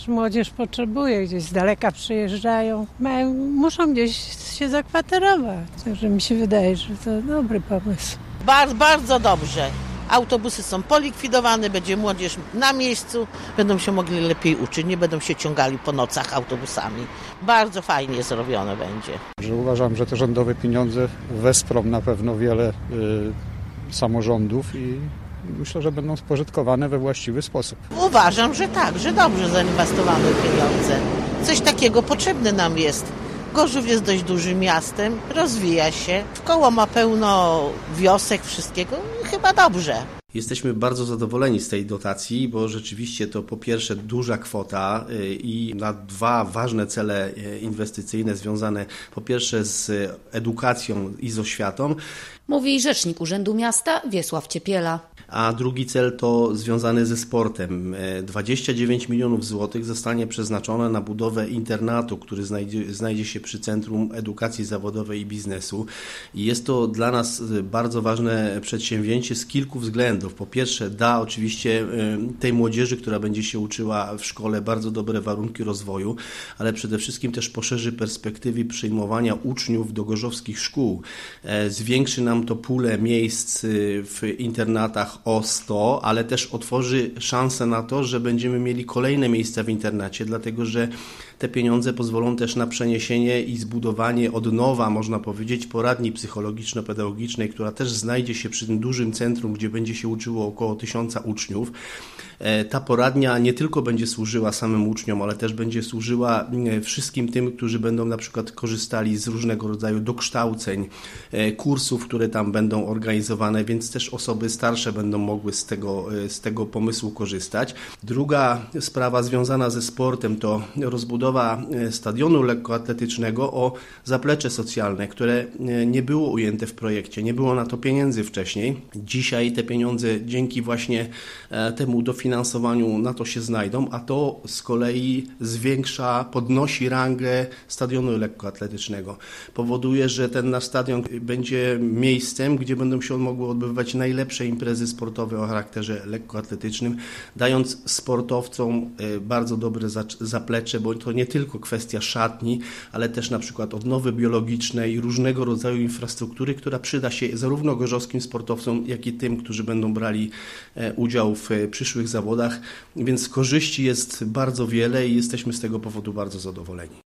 młodzież potrzebuje, gdzieś z daleka przyjeżdżają, muszą gdzieś się zakwaterować. Także mi się wydaje, że to dobry pomysł. Bardzo dobrze. Autobusy są polikwidowane, będzie młodzież na miejscu, będą się mogli lepiej uczyć, nie będą się ciągali po nocach autobusami. Bardzo fajnie zrobione będzie. Uważam, że te rządowe pieniądze wesprą na pewno wiele samorządów i myślę, że będą spożytkowane we właściwy sposób. Uważam, że tak, że dobrze zainwestowane pieniądze. Coś takiego potrzebne nam jest. Gorzów jest dość dużym miastem, rozwija się, wkoło ma pełno wiosek, wszystkiego, chyba dobrze. Jesteśmy bardzo zadowoleni z tej dotacji, bo rzeczywiście to po pierwsze duża kwota i na dwa ważne cele inwestycyjne związane po pierwsze z edukacją i z oświatą. Mówi rzecznik Urzędu Miasta Wiesław Ciepiela. A drugi cel to związany ze sportem. 29 milionów złotych zostanie przeznaczone na budowę internatu, który znajdzie się przy Centrum Edukacji Zawodowej i Biznesu. I jest to dla nas bardzo ważne przedsięwzięcie z kilku względów. Po pierwsze da oczywiście tej młodzieży, która będzie się uczyła w szkole, bardzo dobre warunki rozwoju, ale przede wszystkim też poszerzy perspektywy przyjmowania uczniów do gorzowskich szkół. Zwiększy nam to pulę miejsc w internatach o 100, ale też otworzy szansę na to, że będziemy mieli kolejne miejsca w internacie, dlatego że te pieniądze pozwolą też na przeniesienie i zbudowanie od nowa, można powiedzieć, poradni psychologiczno-pedagogicznej, która też znajdzie się przy tym dużym centrum, gdzie będzie się uczyło około 1000 uczniów. Ta poradnia nie tylko będzie służyła samym uczniom, ale też będzie służyła wszystkim tym, którzy będą na przykład korzystali z różnego rodzaju dokształceń, kursów, które tam będą organizowane, więc też osoby starsze będą mogły z tego pomysłu korzystać. Druga sprawa związana ze sportem to rozbudowa stadionu lekkoatletycznego o zaplecze socjalne, które nie było ujęte w projekcie, nie było na to pieniędzy wcześniej. Dzisiaj te pieniądze dzięki właśnie temu dofinansowaniu na to się znajdą, a to z kolei podnosi rangę stadionu lekkoatletycznego. Powoduje, że ten nasz stadion będzie miejscem, gdzie będą się mogły odbywać najlepsze imprezy sportowe o charakterze lekkoatletycznym, dając sportowcom bardzo dobre zaplecze, bo to nie tylko kwestia szatni, ale też na przykład odnowy biologicznej i różnego rodzaju infrastruktury, która przyda się zarówno gorzowskim sportowcom, jak i tym, którzy będą brali udział w przyszłych zawodach, więc korzyści jest bardzo wiele i jesteśmy z tego powodu bardzo zadowoleni.